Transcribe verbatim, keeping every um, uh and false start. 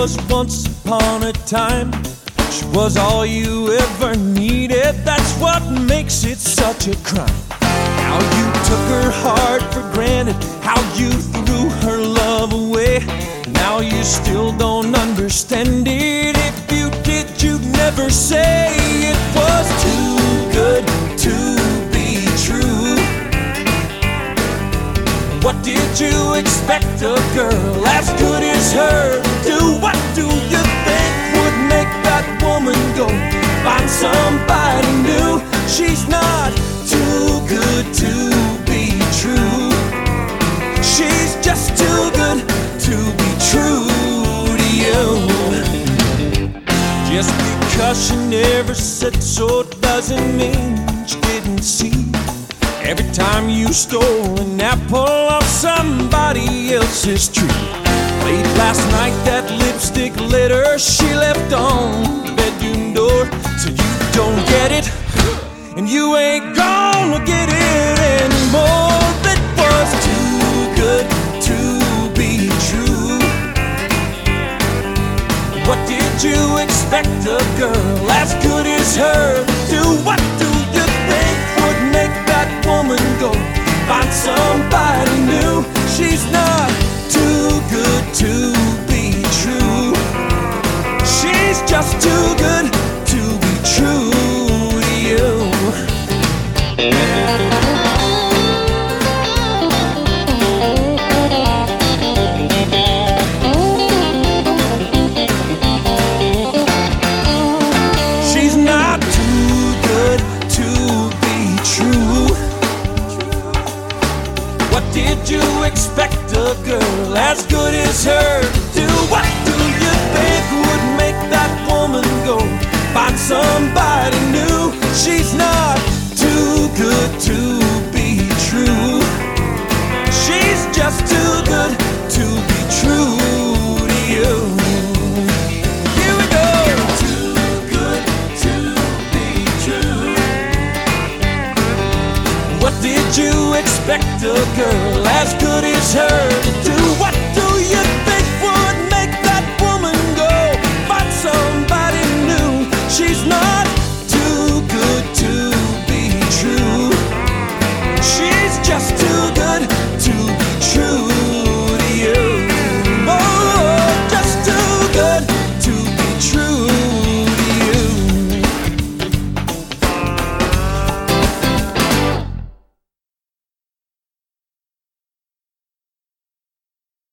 was once upon a time. She was all you ever needed. That's what makes it such a crime. How you took her heart for granted, how you threw her love away. Now you still don't understand it. If you did, you'd never say it was too good to be true. What did you expect a girl as good as her to do? What do you think would make that woman go find somebody new? She's not too good to be true. She's just too good to be true to you. Just because she never said so doesn't mean she didn't see. Every time you stole an apple off somebody else's tree. Late last night that lipstick litter she left on the bedroom door. So you don't get it, and you ain't gonna get it anymore. That was too good to be true. What did you expect a girl as good as her to do? What do you think would make that woman go find somebody new? She's not too good to be true. She's just too good to be true to you. She's not too good to be true. What did you expect a girl as good as her to do? What do you think would make that woman go find somebody new? She's not too good to be true. She's just too good to be true to you. Here we go. Too good to be true. What did you expect a girl as good as her to do?